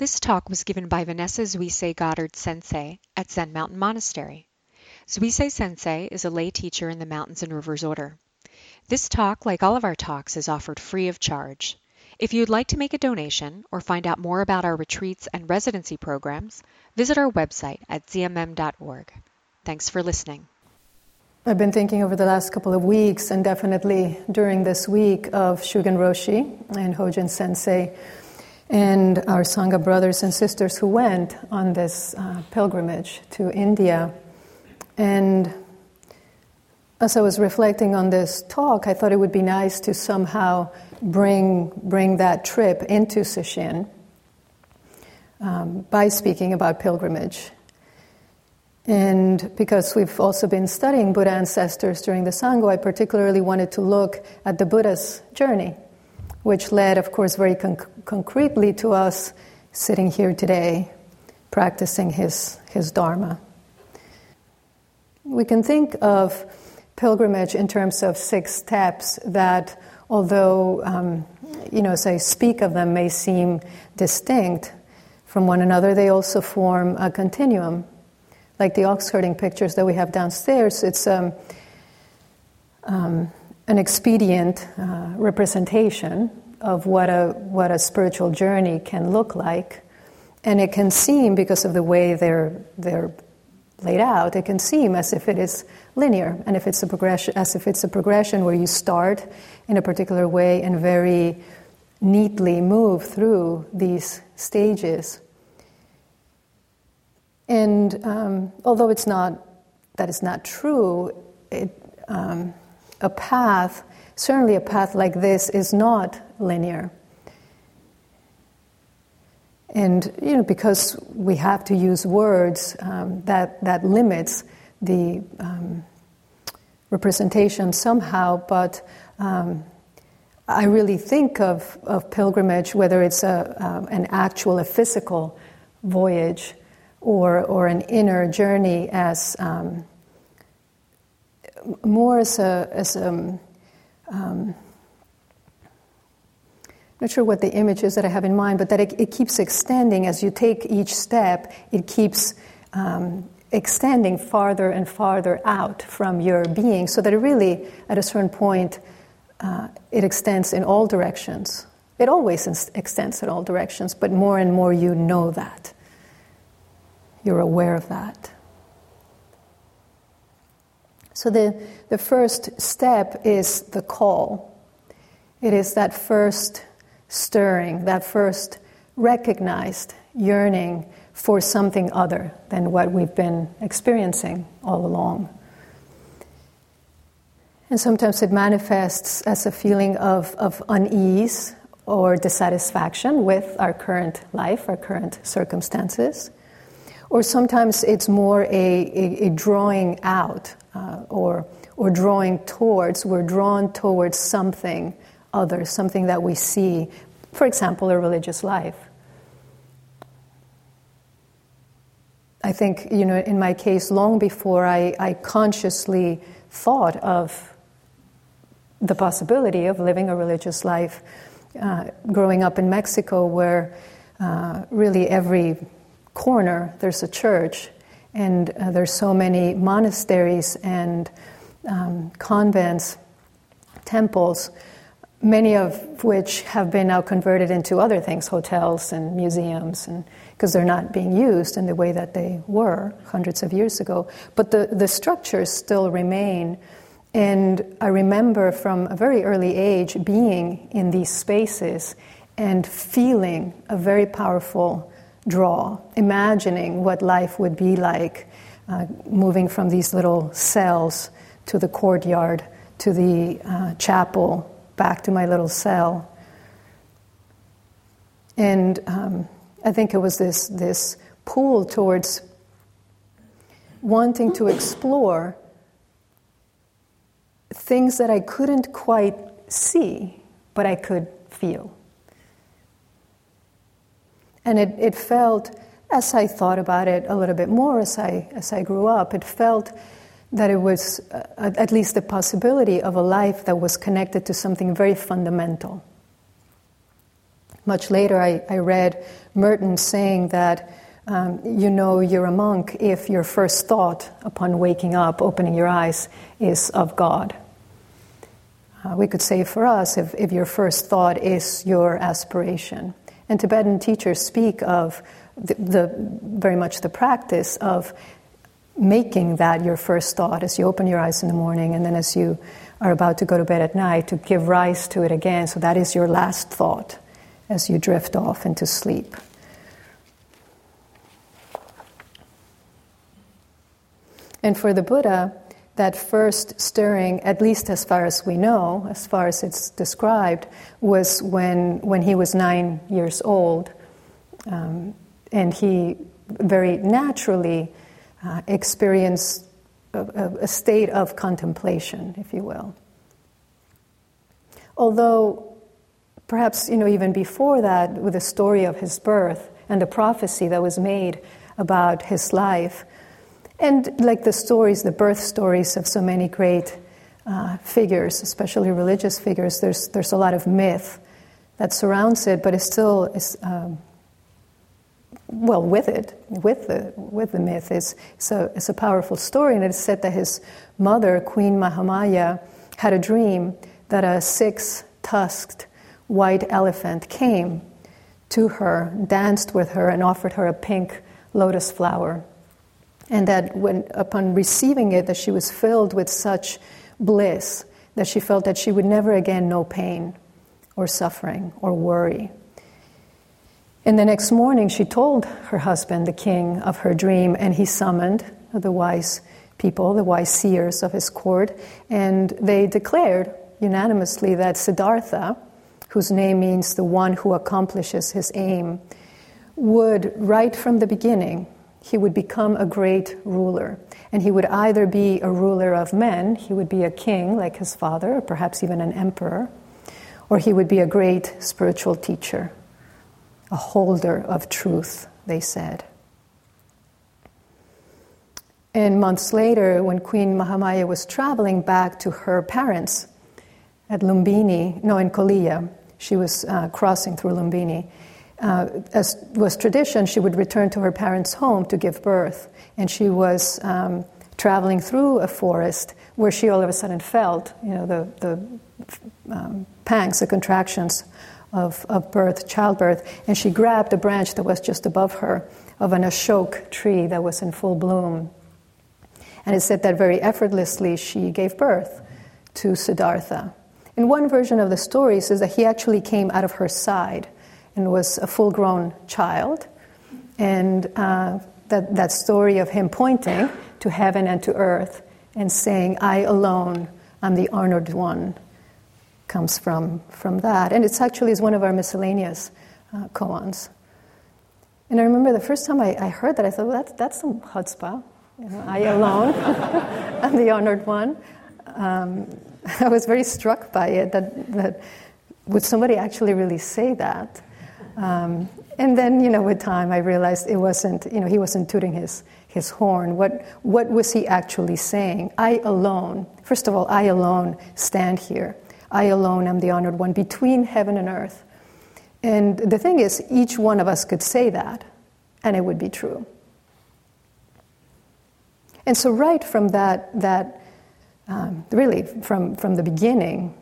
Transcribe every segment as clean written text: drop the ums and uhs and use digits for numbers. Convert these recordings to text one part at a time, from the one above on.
This talk was given by Vanessa Zuisei Goddard Sensei at Zen Mountain Monastery. Zuisei Sensei is a lay teacher in the Mountains and Rivers Order. This talk, like all of our talks, is offered free of charge. If you'd like to make a donation or find out more about our retreats and residency programs, visit our website at zmm.org. Thanks for listening. I've been thinking over the last couple of weeks, and definitely during this week, of Shugen Roshi and Hojin Sensei and our Sangha brothers and sisters who went on this pilgrimage to India. And as I was reflecting on this talk, I thought it would be nice to somehow bring that trip into Sesshin by speaking about pilgrimage. And because we've also been studying Buddha ancestors during the Sangho, I particularly wanted to look at the Buddha's journey, which led, of course, very concretely to us sitting here today, practicing his Dharma. We can think of pilgrimage in terms of 6 steps that, although, as I speak of them, may seem distinct from one another, they also form a continuum. Like the ox herding pictures that we have downstairs, it's an expedient representation of what a spiritual journey can look like, and it can seem, because of the way they're laid out, it can seem as if it is linear, and if it's a progression where you start in a particular way and very neatly move through these stages. And although that is not true, a path, certainly a path like this, is not linear. And because we have to use words, that limits the representation somehow. But I really think of pilgrimage, whether it's an physical voyage or an inner journey, as more as I'm not sure what the image is that I have in mind, but that it keeps extending as you take each step. It keeps extending farther and farther out from your being, so that it really, at a certain point, it extends in all directions. It always extends in all directions, but more and more you know that. You're aware of that. So the first step is the call. It is that first stirring, that first recognized yearning for something other than what we've been experiencing all along. And sometimes it manifests as a feeling of unease or dissatisfaction with our current life, our current circumstances. Or sometimes it's more a drawing out or drawing towards. We're drawn towards something other, something that we see. For example, a religious life. I think, in my case, long before I consciously thought of the possibility of living a religious life, growing up in Mexico, where really every corner there's a church, and there's so many monasteries and convents, temples, many of which have been now converted into other things, hotels and museums, and because they're not being used in the way that they were hundreds of years ago. But the structures still remain. And I remember from a very early age being in these spaces and feeling a very powerful draw, imagining what life would be like, moving from these little cells to the courtyard, to the chapel, back to my little cell. And I think it was this pull towards wanting to explore things that I couldn't quite see, but I could feel. And it felt, as I thought about it a little bit more as I grew up, it felt that it was at least the possibility of a life that was connected to something very fundamental. Much later, I read Merton saying that you know you're a monk if your first thought upon waking up, opening your eyes, is of God. We could say for us, if your first thought is your aspiration. And Tibetan teachers speak of the very much the practice of making that your first thought as you open your eyes in the morning, and then as you are about to go to bed at night, to give rise to it again. So that is your last thought as you drift off into sleep. And for the Buddha, that first stirring, at least as far as we know, as far as it's described, was when he was 9 years old. And he very naturally experienced a state of contemplation, if you will. Although, perhaps, even before that, with the story of his birth and the prophecy that was made about his life, and like the stories, the birth stories of so many great figures, especially religious figures, there's a lot of myth that surrounds it, but it still is, with the myth, it's a powerful story, and it's said that his mother, Queen Mahamaya, had a dream that a 6-tusked white elephant came to her, danced with her, and offered her a pink lotus flower. And that upon receiving it, that she was filled with such bliss that she felt that she would never again know pain or suffering or worry. And the next morning, she told her husband, the king, of her dream, and he summoned the wise people, the wise seers of his court, and they declared unanimously that Siddhartha, whose name means the one who accomplishes his aim, would, right from the beginning, he would become a great ruler. And he would either be a ruler of men, he would be a king like his father, or perhaps even an emperor, or he would be a great spiritual teacher, a holder of truth, they said. And months later, when Queen Mahamaya was traveling back to her parents at Lumbini, in Koliya, she was crossing through Lumbini. As was tradition, she would return to her parents' home to give birth. And she was traveling through a forest where she all of a sudden felt, the pangs, the contractions of birth, childbirth. And she grabbed a branch that was just above her of an ashok tree that was in full bloom. And it said that very effortlessly she gave birth to Siddhartha. And one version of the story says that he actually came out of her side and was a full-grown child. And that story of him pointing to heaven and to earth and saying, "I alone am the honored one," comes from that. And it's actually is one of our miscellaneous koans. And I remember the first time I heard that, I thought, well, that's some chutzpah. I alone am the honored one. I was very struck by it, that would somebody actually really say that? And then, with time, I realized it wasn't, he wasn't tooting his horn. What was he actually saying? I alone, first of all, I alone stand here. I alone am the honored one between heaven and earth. And the thing is, each one of us could say that, and it would be true. And so right from that really from the beginning,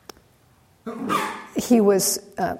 he was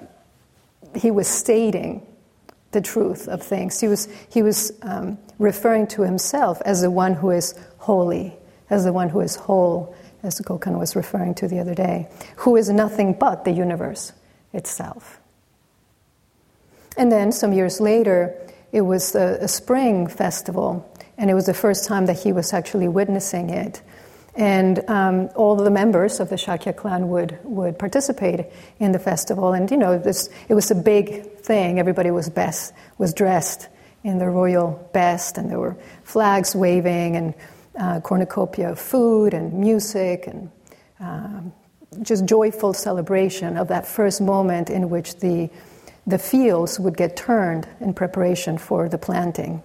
stating the truth of things. He was referring to himself as the one who is holy, as the one who is whole, as Gokhan was referring to the other day, who is nothing but the universe itself. And then some years later, it was a spring festival, and it was the first time that he was actually witnessing it. And all the members of the Shakya clan would participate in the festival. And, it was a big thing. Everybody was dressed in the royal best, and there were flags waving and cornucopia of food and music and just joyful celebration of that first moment in which the fields would get turned in preparation for the planting.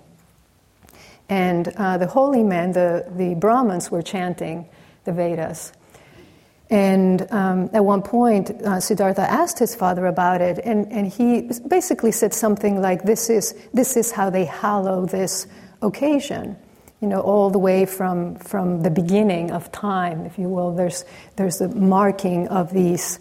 And the holy men, the Brahmins, were chanting the Vedas. And at one point, Siddhartha asked his father about it, and he basically said something like, this is how they hallow this occasion. All the way from the beginning of time, if you will. There's the marking of these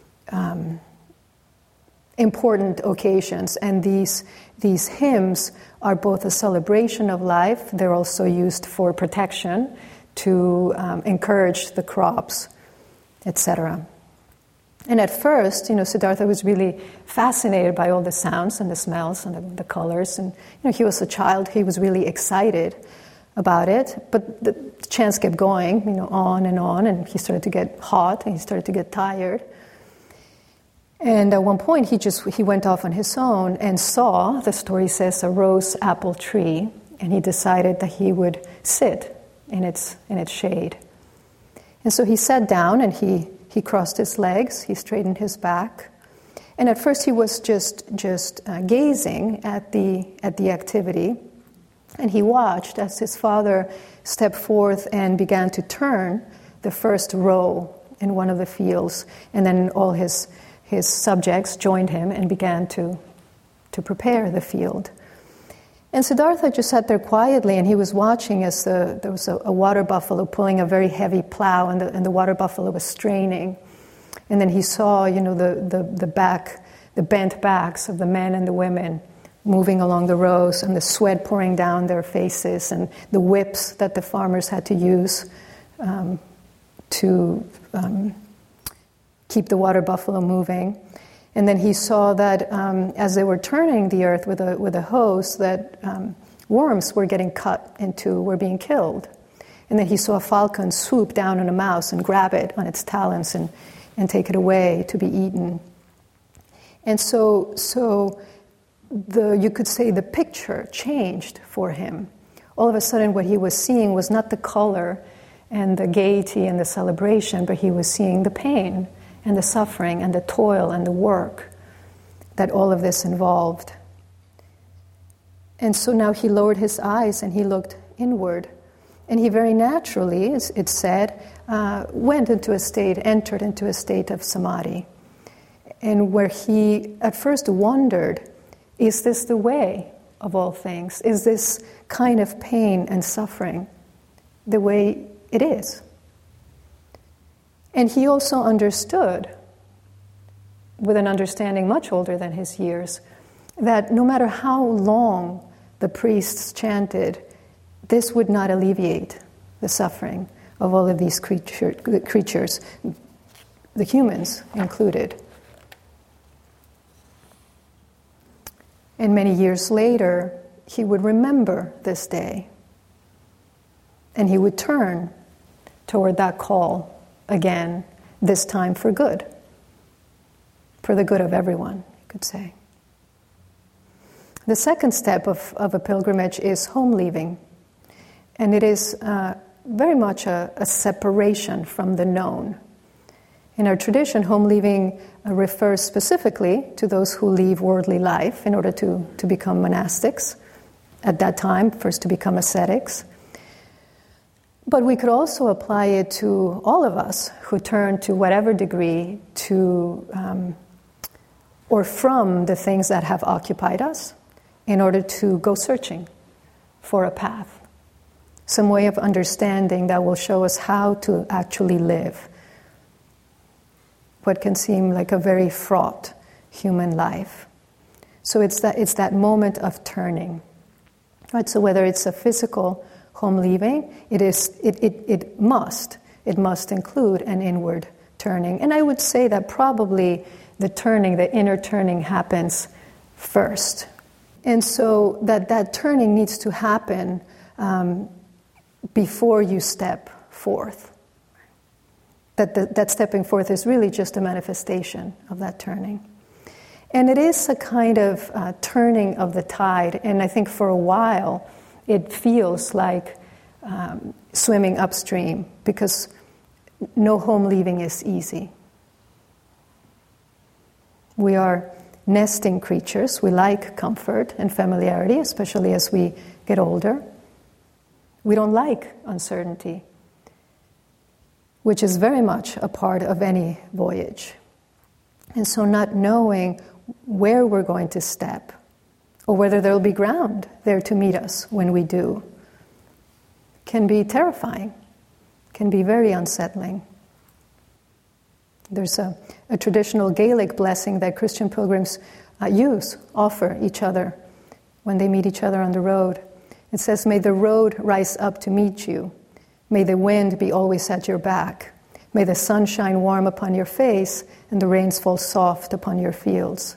important occasions, and these hymns are both a celebration of life. They're also used for protection, to encourage the crops, etc. And at first, Siddhartha was really fascinated by all the sounds and the smells and the colors. And he was a child; he was really excited about it. But the chants kept going, on, and he started to get hot and he started to get tired. And at one point, he went off on his own and saw, the story says, a rose apple tree, and he decided that he would sit in its shade. And so he sat down and he crossed his legs, he straightened his back, and at first he was just gazing at the activity, and he watched as his father stepped forth and began to turn the first row in one of the fields, and then all his subjects joined him and began to prepare the field. And Siddhartha just sat there quietly, and he was watching as there was a water buffalo pulling a very heavy plow, and the water buffalo was straining. And then he saw, the bent backs of the men and the women moving along the rows, and the sweat pouring down their faces, and the whips that the farmers had to use to keep the water buffalo moving. And then he saw that as they were turning the earth with a hose, that worms were getting cut into, were being killed. And then he saw a falcon swoop down on a mouse and grab it on its talons and take it away to be eaten. And so you could say the picture changed for him. All of a sudden what he was seeing was not the color and the gaiety and the celebration, but he was seeing the pain and the suffering and the toil and the work that all of this involved. And so now he lowered his eyes and he looked inward. And he very naturally, it said, entered into a state of samadhi. And where he at first wondered, is this the way of all things? Is this kind of pain and suffering the way it is? And he also understood, with an understanding much older than his years, that no matter how long the priests chanted, this would not alleviate the suffering of all of these creatures, the humans included. And many years later, he would remember this day, and he would turn toward that call again, this time for good, for the good of everyone, you could say. The second step of a pilgrimage is home leaving, and it is very much a separation from the known. In our tradition, home leaving refers specifically to those who leave worldly life in order to become monastics. At that time, first to become ascetics. But we could also apply it to all of us who turn to whatever degree to or from the things that have occupied us in order to go searching for a path, some way of understanding that will show us how to actually live what can seem like a very fraught human life. So it's that moment of turning, right? So whether it's a physical home leaving, it must include an inward turning. And I would say that probably the inner turning happens first. And so that turning needs to happen before you step forth. That stepping forth is really just a manifestation of that turning. And it is a kind of turning of the tide, and I think for a while it feels like swimming upstream, because no home leaving is easy. We are nesting creatures. We like comfort and familiarity, especially as we get older. We don't like uncertainty. which is very much a part of any voyage. And so not knowing where we're going to step, or whether there will be ground there to meet us when we do, can be terrifying, can be very unsettling. There's a traditional Gaelic blessing that Christian pilgrims offer each other when they meet each other on the road. It says, "May the road rise up to meet you. May the wind be always at your back. May the sun shine warm upon your face and the rains fall soft upon your fields."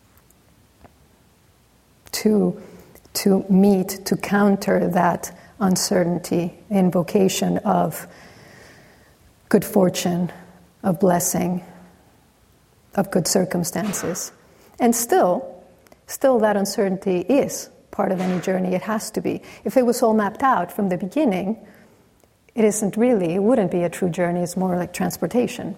To meet, to counter that uncertainty, invocation of good fortune, of blessing, of good circumstances. And still that uncertainty is part of any journey. It has to be. If it was all mapped out from the beginning, it wouldn't be a true journey. It's more like transportation.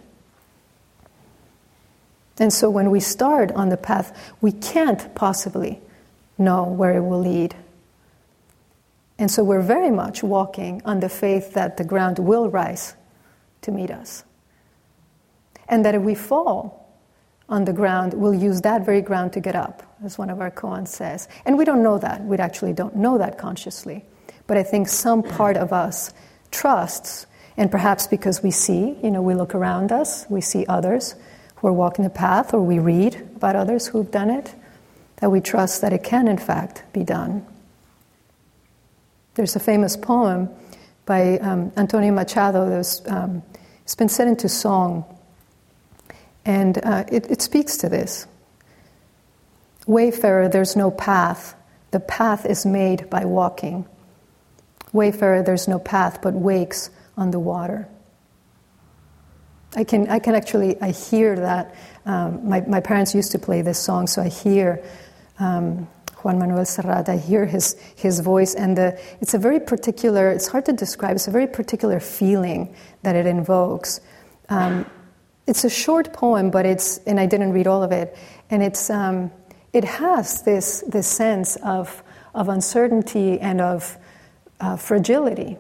And so when we start on the path, we can't possibly know where it will lead. And so we're very much walking on the faith that the ground will rise to meet us. And that if we fall on the ground, we'll use that very ground to get up, as one of our koans says. And we don't know that. We actually don't know that consciously. But I think some part of us trusts, and perhaps because we see, we look around us, we see others who are walking the path, or we read about others who've done it, that we trust that it can in fact be done. There's a famous poem by Antonio Machado that's it's been set into song, and it speaks to this. "Wayfarer, there's no path. The path is made by walking. Wayfarer, there's no path but wakes on the water." I hear that. My parents used to play this song, so I hear Juan Manuel Serrat, I hear his voice, and it's a very particular, it's hard to describe, it's a very particular feeling that it invokes. It's a short poem, but and I didn't read all of it, and it has this sense of uncertainty and of fragility.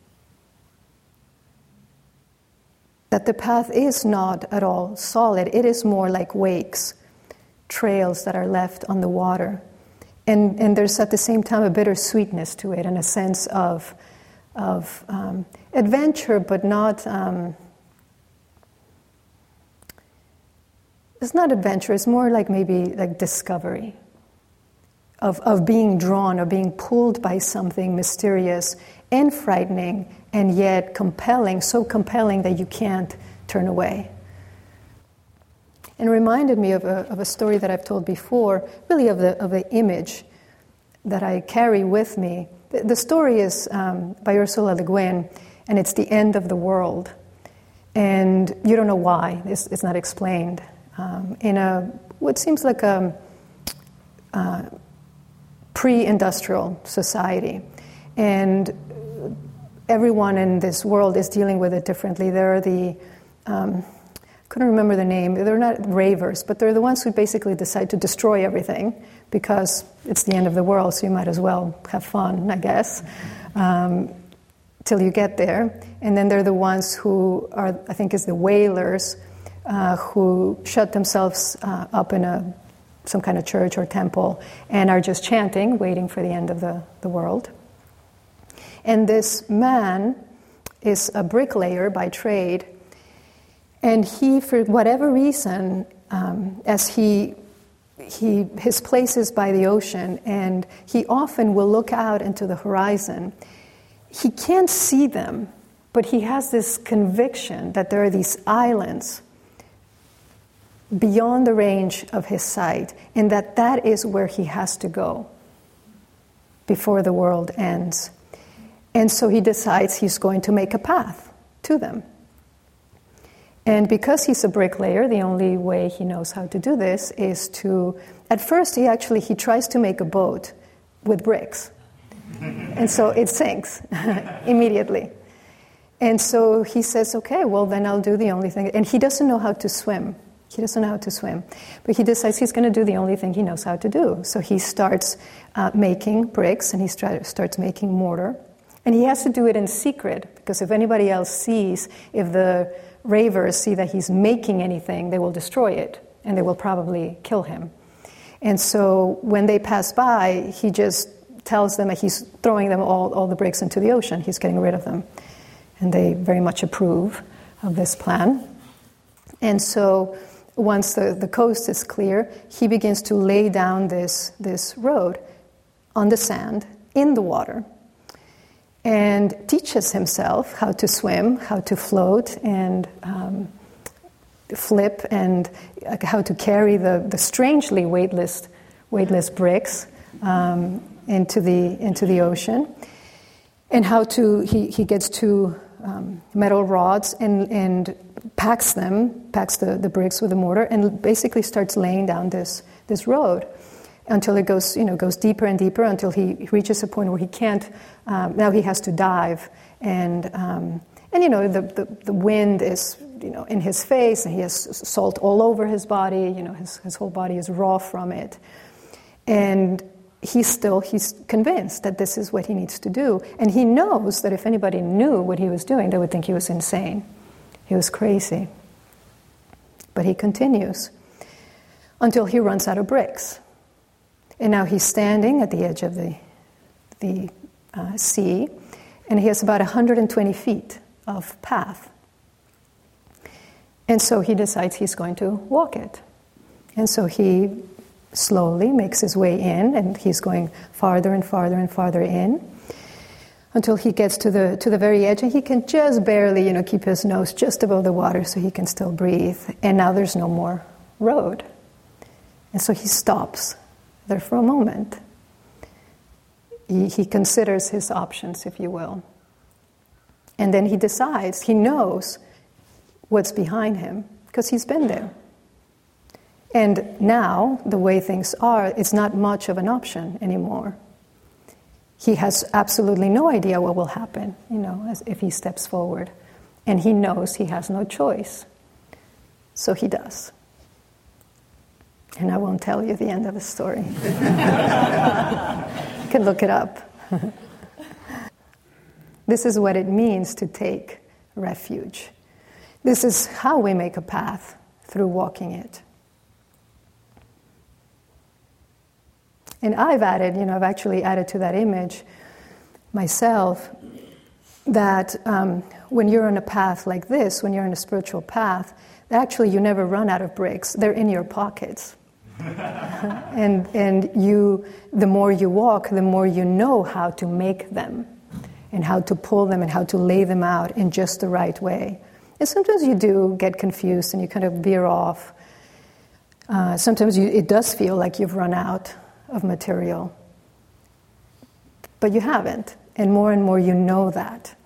That the path is not at all solid. It is more like wakes, trails that are left on the water. And there's at the same time a bittersweetness to it and a sense of adventure, but not... it's not adventure, it's more like maybe like discovery. Of being drawn, of being pulled by something mysterious and frightening and yet compelling, so compelling that you can't turn away. And it reminded me of a story that I've told before, really of the image that I carry with me. The story is by Ursula Le Guin, and it's the end of the world. And you don't know why, it's not explained. In what seems like a pre-industrial society. And everyone in this world is dealing with it differently. There are the, couldn't remember the name, they're not ravers, but they're the ones who basically decide to destroy everything because it's the end of the world, so you might as well have fun, I guess, till you get there. And then they're the ones who are, I think is the whalers, who shut themselves up in some kind of church or temple and are just chanting, waiting for the end of the world. And this man is a bricklayer by trade, and he, for whatever reason, as his place is by the ocean, and he often will look out into the horizon. He can't see them, but he has this conviction that there are these islands beyond the range of his sight, and that is where he has to go before the world ends. And so he decides he's going to make a path to them. And because he's a bricklayer, the only way he knows how to do this is to, at first he tries to make a boat with bricks. And so it sinks immediately. And so he says, okay, well then I'll do the only thing. And he doesn't know how to swim. But he decides he's going to do the only thing he knows how to do. So he starts making bricks, and he starts making mortar. And he has to do it in secret, because if anybody else sees, if the ravers see that he's making anything, they will destroy it, and they will probably kill him. And so when they pass by, he just tells them that he's throwing them all the bricks into the ocean. He's getting rid of them. And they very much approve of this plan. And so once the coast is clear, he begins to lay down this road on the sand, in the water, and teaches himself how to swim, how to float, and flip, and how to carry the strangely weightless bricks into the ocean, and how he gets two metal rods and packs the bricks with a mortar, and basically starts laying down this road until it goes deeper and deeper, until he reaches a point where he can't. Now he has to dive, and the wind is in his face, and he has salt all over his body. His whole body is raw from it, and he's convinced that this is what he needs to do, and he knows that if anybody knew what he was doing, they would think he was insane. He was crazy. But he continues until he runs out of bricks. And now he's standing at the edge of the sea, and he has about 120 feet of path. And so he decides he's going to walk it. And so he slowly makes his way in, and he's going farther and farther and farther in until he gets to the very edge, and he can just barely, keep his nose just above the water so he can still breathe. And now there's no more road. And so he stops there for a moment. He considers his options, if you will. And then he decides, he knows what's behind him, because he's been there. And now, the way things are, it's not much of an option anymore. He has absolutely no idea what will happen, if he steps forward. And he knows he has no choice. So he does. And I won't tell you the end of the story. You can look it up. This is what it means to take refuge. This is how we make a path, through walking it. And I've actually added to that image myself that when you're on a path like this, when you're on a spiritual path, actually you never run out of bricks. They're in your pockets. and the more you walk, the more you know how to make them, and how to pull them, and how to lay them out in just the right way. And sometimes you do get confused and you kind of veer off. Sometimes it does feel like you've run out of material. But you haven't. And more you know that.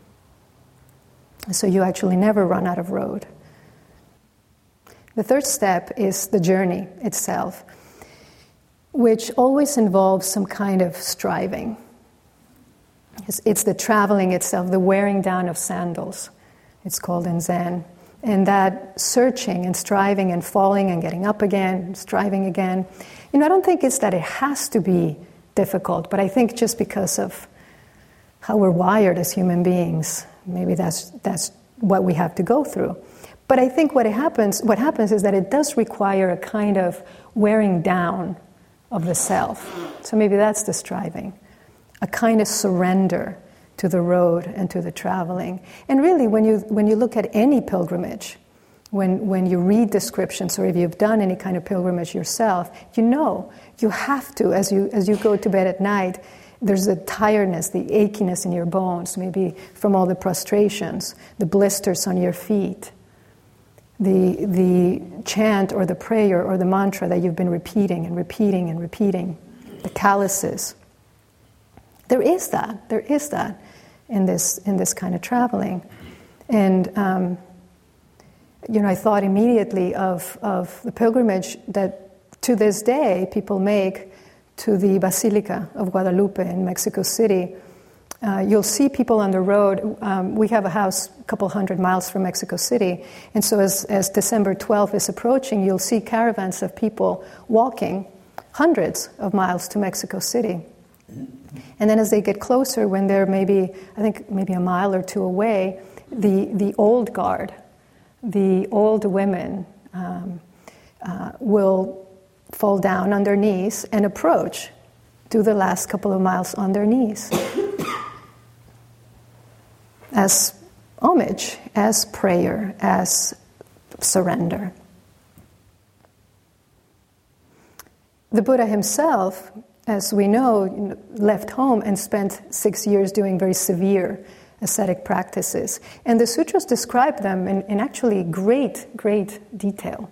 So you actually never run out of road. The third step is the journey itself, which always involves some kind of striving. It's the traveling itself, the wearing down of sandals, it's called in Zen. And that searching and striving and falling and getting up again, striving again. I don't think it's that it has to be difficult, but I think just because of how we're wired as human beings, maybe that's what we have to go through. But I think what happens is that it does require a kind of wearing down of the self. So maybe that's the striving, a kind of surrender to the road and to the traveling. And really, when you look at any pilgrimage, when you read descriptions, or if you've done any kind of pilgrimage yourself, you have to, as you go to bed at night, there's the tiredness, the achiness in your bones, maybe from all the prostrations, the blisters on your feet, the chant or the prayer or the mantra that you've been repeating and repeating and repeating, the calluses. There is that in this kind of traveling. And I thought immediately of the pilgrimage that to this day people make to the Basilica of Guadalupe in Mexico City. You'll see people on the road. We have a house a couple hundred miles from Mexico City, and so as December 12th is approaching, you'll see caravans of people walking hundreds of miles to Mexico City. And then as they get closer, when they're maybe a mile or two away, the old guard, the old women will fall down on their knees and approach, do the last couple of miles on their knees as homage, as prayer, as surrender. The Buddha himself, as we know, left home and spent 6 years doing very severe ascetic practices. And the sutras describe them in actually great detail.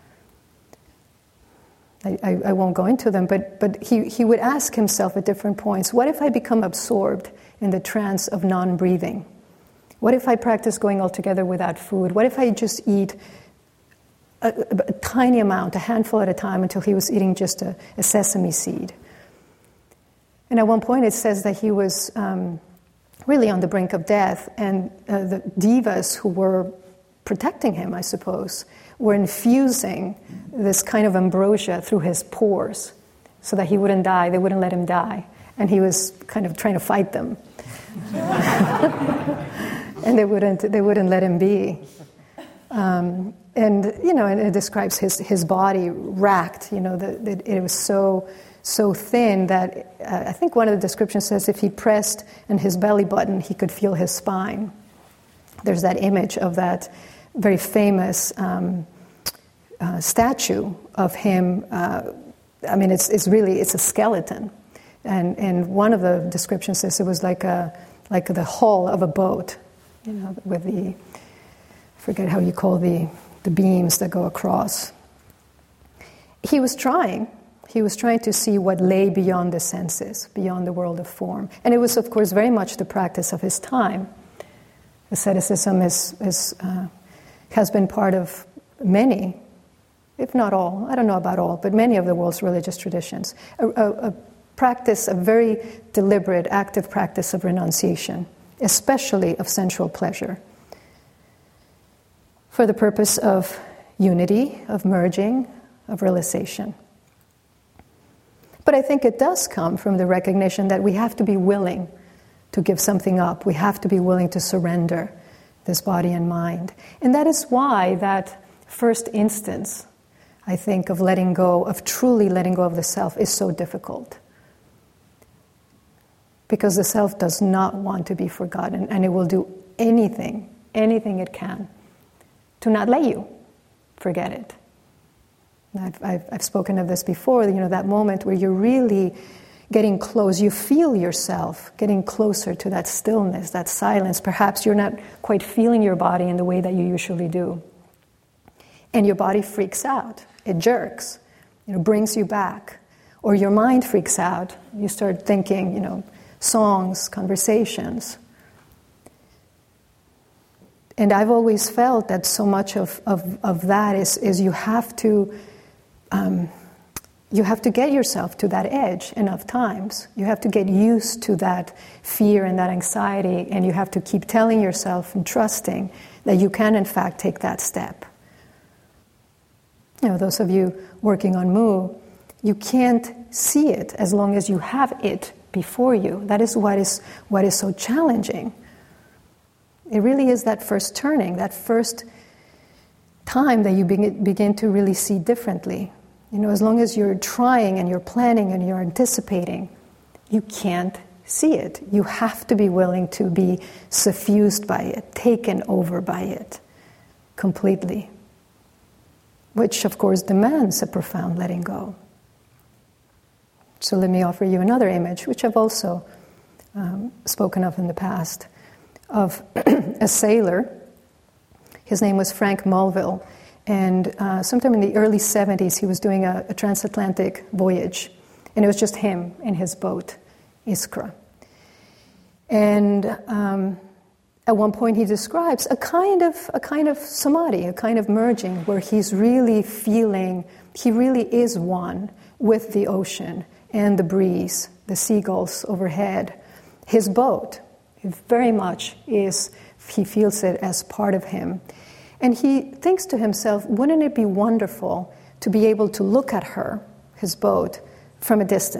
I won't go into them, but he would ask himself at different points, what if I become absorbed in the trance of non-breathing? What if I practice going altogether without food? What if I just eat a tiny amount, a handful at a time, until he was eating just a sesame seed? And at one point it says that he was really on the brink of death, and the devas who were protecting him, I suppose, were infusing this kind of ambrosia through his pores so that he wouldn't die. They wouldn't let him die. And he was kind of trying to fight them. And they wouldn't let him be. And it describes his body racked, that it was so thin that I think one of the descriptions says if he pressed in his belly button, he could feel his spine. There's that image of that very famous statue of him. It's a skeleton, and one of the descriptions says it was like the hull of a boat, with the, forget how you call the beams that go across. He was trying to see what lay beyond the senses, beyond the world of form, and it was, of course, very much the practice of his time. Asceticism has been part of many, if not all, I don't know about all, but many of the world's religious traditions. A practice, a very deliberate, active practice of renunciation, especially of sensual pleasure, for the purpose of unity, of merging, of realization. But I think it does come from the recognition that we have to be willing to give something up. We have to be willing to surrender this body and mind. And that is why that first instance, I think, of letting go, of truly letting go of the self, is so difficult. Because the self does not want to be forgotten, and it will do anything it can to not let you forget it. I've spoken of this before, that moment where you're really getting close, you feel yourself getting closer to that stillness, that silence. Perhaps you're not quite feeling your body in the way that you usually do. And your body freaks out, it jerks, brings you back. Or your mind freaks out, you start thinking, songs, conversations. And I've always felt that so much of that is you have to get yourself to that edge enough times. You have to get used to that fear and that anxiety, and you have to keep telling yourself and trusting that you can, in fact, take that step. Those of you working on Mu, you can't see it as long as you have it before you. That is what is so challenging. It really is that first turning, that first time that you begin to really see differently. As long as you're trying and you're planning and you're anticipating, you can't see it. You have to be willing to be suffused by it, taken over by it completely, which of course demands a profound letting go. So let me offer you another image, which I've also spoken of in the past, of a sailor. His name was Frank Mulville. And sometime in the early 70s, he was doing a transatlantic voyage. And it was just him in his boat, Iskra. And at one point he describes a kind of samadhi, a kind of merging, where he's really feeling, he really is one with the ocean and the breeze, the seagulls overhead. His boat, very much is, he feels it as part of him. And he thinks to himself, wouldn't it be wonderful to be able to look at her, his boat, from a distance,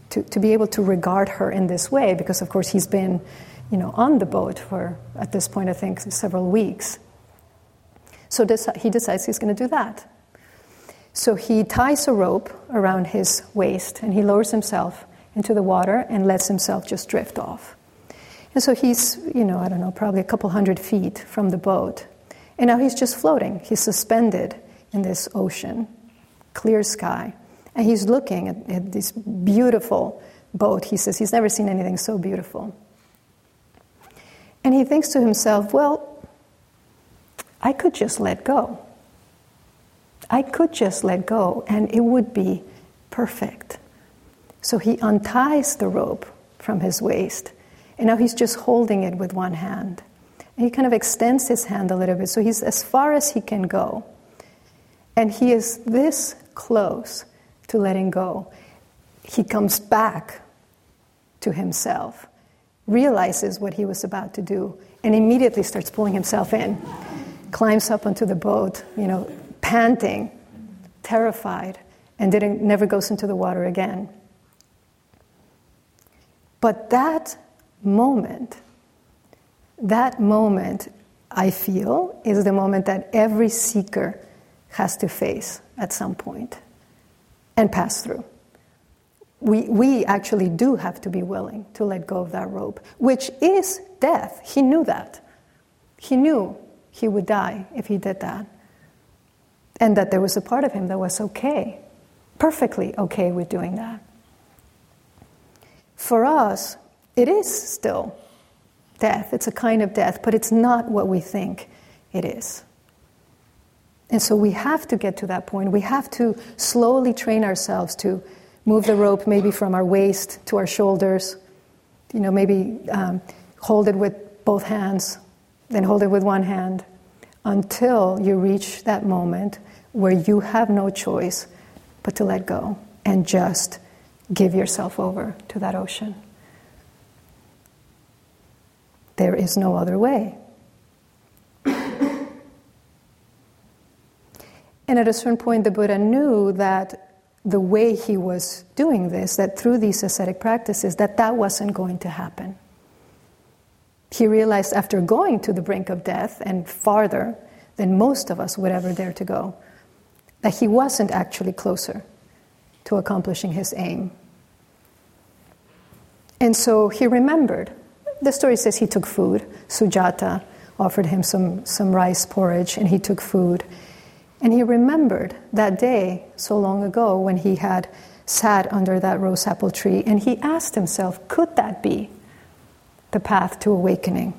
to be able to regard her in this way, because of course he's been, on the boat for, at this point, I think, several weeks. So he decides he's going to do that. So he ties a rope around his waist and he lowers himself into the water and lets himself just drift off. And so he's, probably a couple 100 feet from the boat. And now he's just floating. He's suspended in this ocean, clear sky. And he's looking at this beautiful boat. He says he's never seen anything so beautiful. And he thinks to himself, well, I could just let go. I could just let go and it would be perfect. So he unties the rope from his waist and now he's just holding it with one hand. And he kind of extends his hand a little bit so he's as far as he can go. And he is this close to letting go. He comes back to himself, realizes what he was about to do, and immediately starts pulling himself in, climbs up onto the boat, panting, terrified, and never goes into the water again. But that moment, I feel, is the moment that every seeker has to face at some point and pass through. We actually do have to be willing to let go of that rope, which is death. He knew that. He knew he would die if he did that. And that there was a part of him that was okay, perfectly okay with doing that. For us, it is still death. It's a kind of death, but it's not what we think it is. And so we have to get to that point. We have to slowly train ourselves to move the rope maybe from our waist to our shoulders, maybe hold it with both hands, then hold it with one hand, until you reach that moment where you have no choice but to let go and just give yourself over to that ocean. There is no other way. And at a certain point, the Buddha knew that the way he was doing this, that through these ascetic practices, that wasn't going to happen. He realized after going to the brink of death and farther than most of us would ever dare to go, that he wasn't actually closer to accomplishing his aim. And so he remembered. The story says he took food. Sujata offered him some rice porridge, and he took food. And he remembered that day so long ago when he had sat under that rose apple tree, and he asked himself, could that be the path to awakening?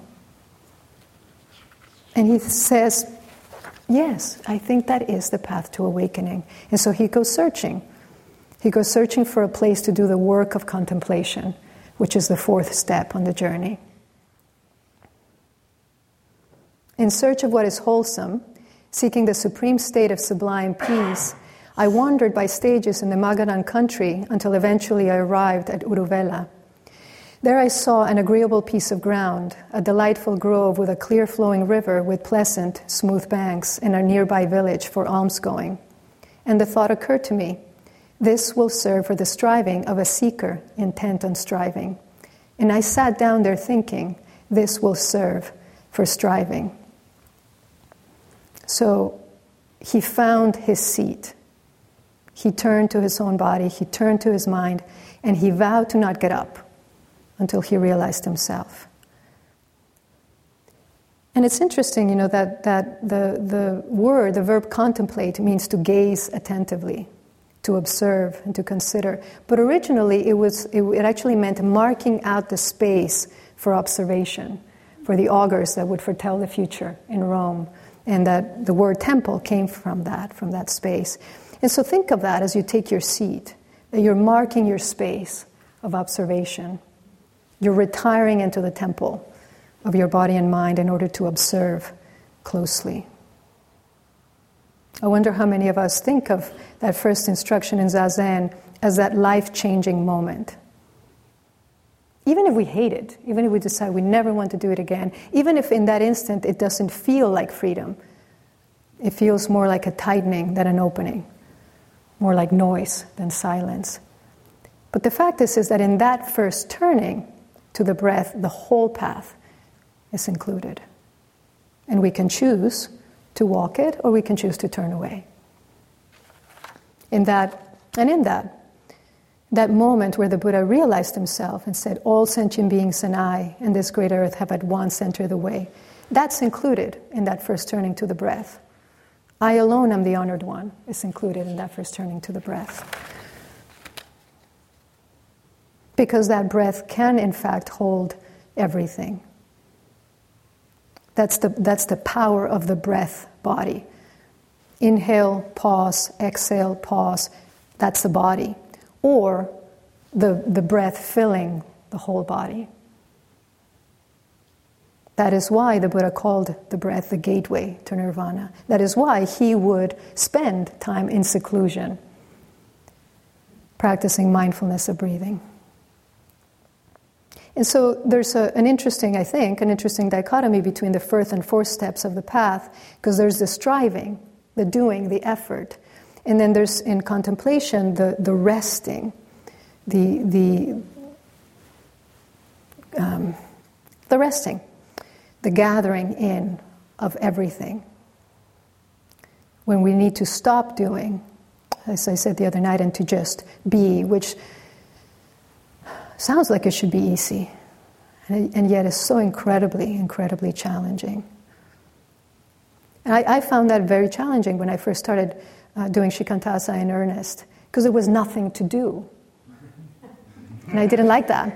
And he says, yes, I think that is the path to awakening. And so he goes searching. He goes searching for a place to do the work of contemplation, which is the fourth step on the journey. In search of what is wholesome, seeking the supreme state of sublime peace, I wandered by stages in the Magadan country until eventually I arrived at Uruvela. There I saw an agreeable piece of ground, a delightful grove with a clear flowing river with pleasant, smooth banks, and a nearby village for almsgoing. And the thought occurred to me, this will serve for the striving of a seeker intent on striving. And I sat down there thinking, this will serve for striving. So he found his seat. He turned to his own body, he turned to his mind, and he vowed to not get up until he realized himself. And it's interesting, that the verb contemplate means to gaze attentively, to observe and to consider. But originally it actually meant marking out the space for observation, for the augurs that would foretell the future in Rome. And that the word temple came from that space. And so think of that as you take your seat, that you're marking your space of observation. You're retiring into the temple of your body and mind in order to observe closely. I wonder how many of us think of that first instruction in Zazen as that life-changing moment. Even if we hate it, even if we decide we never want to do it again, even if in that instant it doesn't feel like freedom, it feels more like a tightening than an opening, more like noise than silence. But the fact is that in that first turning to the breath, the whole path is included. And we can choose to walk it, or we can choose to turn away. In that moment where the Buddha realized himself and said, all sentient beings and I and this great earth have at once entered the way, that's included in that first turning to the breath. I alone am the honored one is included in that first turning to the breath. Because that breath can, in fact, hold everything. That's the power of the breath body. Inhale, pause, exhale, pause. That's the body. Or the breath filling the whole body. That is why the Buddha called the breath the gateway to nirvana. That is why he would spend time in seclusion, practicing mindfulness of breathing. And so there's an interesting dichotomy between the first and fourth steps of the path, because there's the striving, the doing, the effort. And then there's, in contemplation, the resting, the resting, the gathering in of everything. When we need to stop doing, as I said the other night, and to just be, which sounds like it should be easy, and yet is so incredibly, incredibly challenging. And I found that very challenging when I first started doing Shikantaza in earnest, because there was nothing to do. And I didn't like that.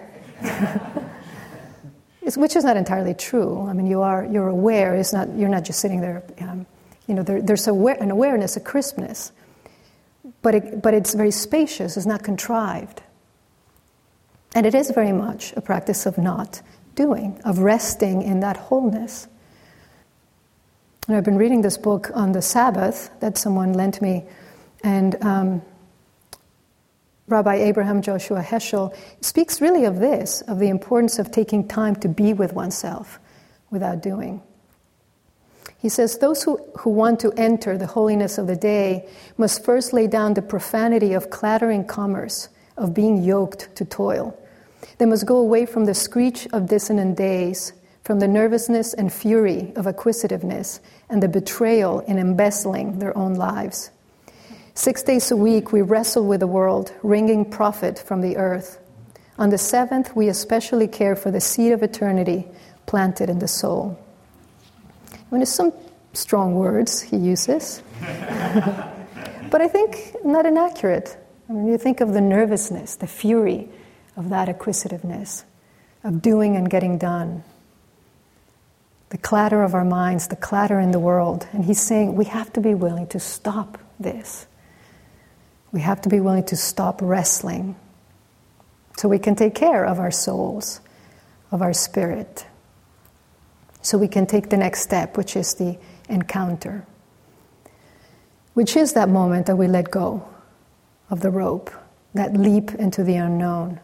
Which is not entirely true. I mean, you're aware. You're not just sitting there. There's an awareness, a crispness, but it's very spacious. It's not contrived, and it is very much a practice of not doing, of resting in that wholeness. And I've been reading this book on the Sabbath that someone lent me, and Rabbi Abraham Joshua Heschel speaks really of this, of the importance of taking time to be with oneself without doing. He says, those who want to enter the holiness of the day must first lay down the profanity of clattering commerce, of being yoked to toil. They must go away from the screech of dissonant days, from the nervousness and fury of acquisitiveness, and the betrayal in embezzling their own lives. 6 days a week we wrestle with the world, wringing profit from the earth. On the seventh, we especially care for the seed of eternity planted in the soul. I mean, there's some strong words he uses, but I think not inaccurate. I mean, you think of the nervousness, the fury of that acquisitiveness, of doing and getting done, the clatter of our minds, the clatter in the world. And he's saying we have to be willing to stop this. We have to be willing to stop wrestling so we can take care of our souls, of our spirit. So we can take the next step, which is the encounter, which is that moment that we let go of the rope, that leap into the unknown,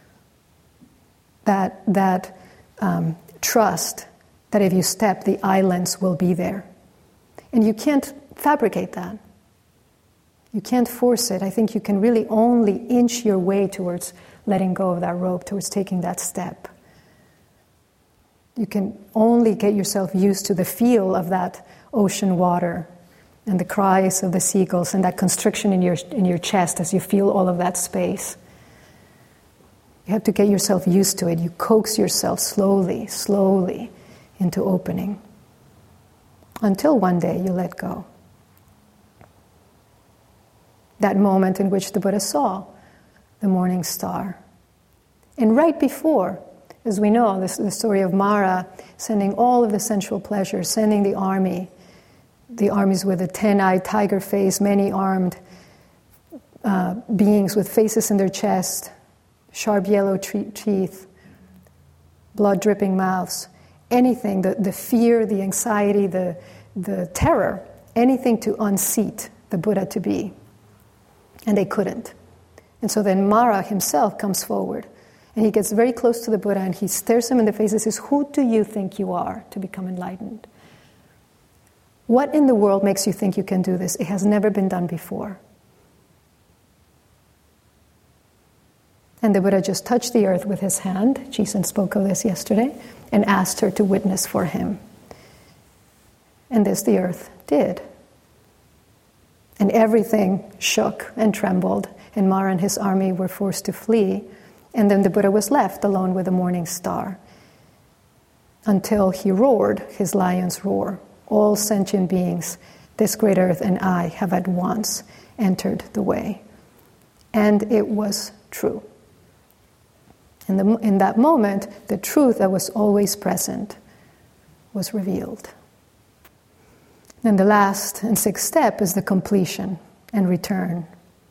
that trust that if you step, the islands will be there. And you can't fabricate that. You can't force it. I think you can really only inch your way towards letting go of that rope, towards taking that step. You can only get yourself used to the feel of that ocean water and the cries of the seagulls and that constriction in your chest as you feel all of that space. You have to get yourself used to it. You coax yourself slowly, slowly into opening until one day you let go. That moment in which the Buddha saw the morning star. And right before, as we know, the story of Mara sending all of the sensual pleasures, sending the armies with a 10-eyed tiger face, many-armed beings with faces in their chest, sharp yellow teeth, blood-dripping mouths, anything, the fear, the anxiety, the terror, anything to unseat the Buddha to be. And they couldn't. And so then Mara himself comes forward, and he gets very close to the Buddha, and he stares him in the face and says, "Who do you think you are to become enlightened? What in the world makes you think you can do this? It has never been done before." And the Buddha just touched the earth with his hand, Jisen spoke of this yesterday, and asked her to witness for him. And this the earth did. And everything shook and trembled, and Mara and his army were forced to flee. And then the Buddha was left alone with the morning star, until he roared his lion's roar. All sentient beings, this great earth and I have at once entered the way. And it was true. In that moment, the truth that was always present was revealed. And the last and sixth step is the completion and return.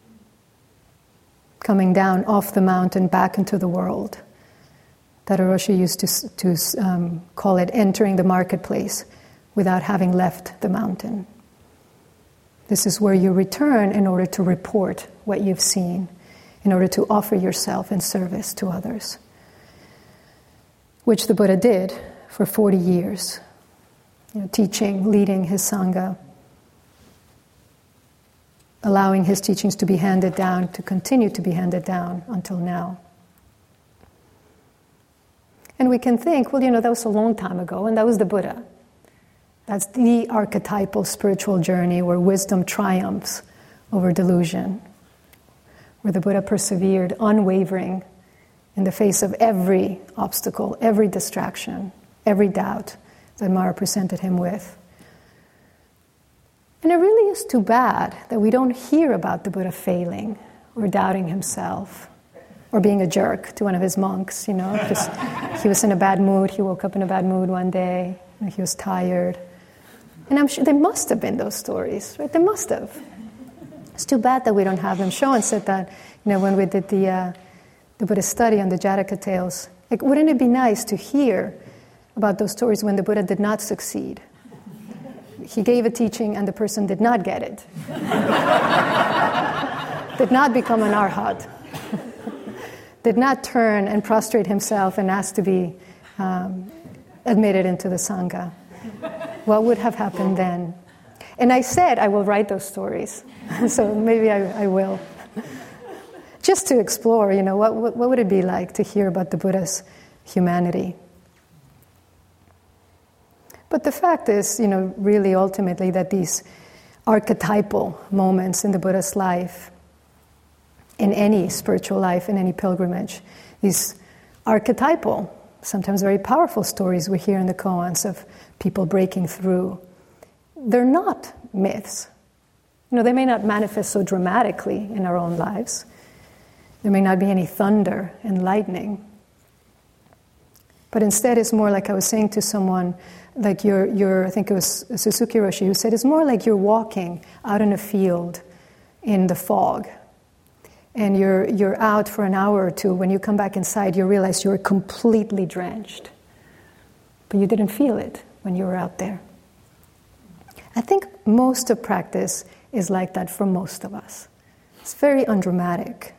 Coming down off the mountain back into the world. Tadarashi used to call it entering the marketplace without having left the mountain. This is where you return in order to report what you've seen, in order to offer yourself in service to others, which the Buddha did for 40 years, teaching, leading his Sangha, allowing his teachings to be handed down, to continue to be handed down until now. And we can think, well, that was a long time ago, and that was the Buddha. That's the archetypal spiritual journey where wisdom triumphs over delusion, where the Buddha persevered unwavering in the face of every obstacle, every distraction, every doubt that Mara presented him with. And it really is too bad that we don't hear about the Buddha failing or doubting himself or being a jerk to one of his monks, just he was in a bad mood, he woke up in a bad mood one day, and he was tired. And I'm sure there must have been those stories, right? There must have. It's too bad that we don't have them. Shoan said that, when we did the Buddhist study on the Jataka tales, wouldn't it be nice to hear about those stories when the Buddha did not succeed? He gave a teaching and the person did not get it. Did not become an arhat. Did not turn and prostrate himself and ask to be admitted into the Sangha. What would have happened then? And I said I will write those stories. So maybe I will. Just to explore, what would it be like to hear about the Buddha's humanity? But the fact is, really ultimately that these archetypal moments in the Buddha's life, in any spiritual life, in any pilgrimage, these archetypal, sometimes very powerful stories we hear in the koans of people breaking through, they're not myths. They may not manifest so dramatically in our own lives. There may not be any thunder and lightning. But instead it's more like I was saying to someone, like I think it was Suzuki Roshi who said, it's more like you're walking out in a field in the fog. And you're out for an hour or two. When you come back inside, you realize you're completely drenched. But you didn't feel it when you were out there. I think most of practice is like that for most of us. It's very undramatic,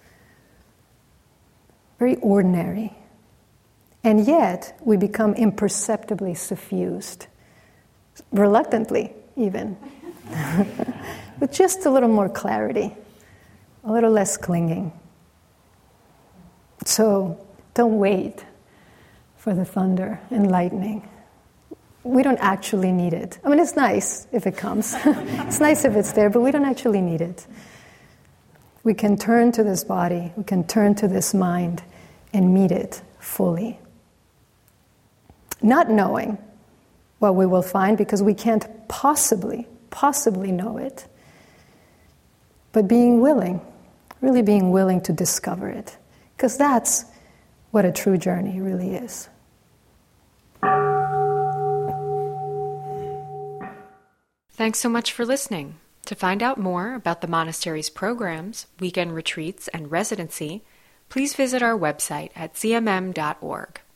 very ordinary. And yet, we become imperceptibly suffused, reluctantly even, with just a little more clarity, a little less clinging. So, don't wait for the thunder and lightning. We don't actually need it. I mean, it's nice if it comes. It's nice if it's there, but we don't actually need it. We can turn to this body, we can turn to this mind and meet it fully. Not knowing what we will find because we can't possibly know it, but being willing, really being willing to discover it, because that's what a true journey really is. Thanks so much for listening. To find out more about the monastery's programs, weekend retreats, and residency, please visit our website at cmm.org.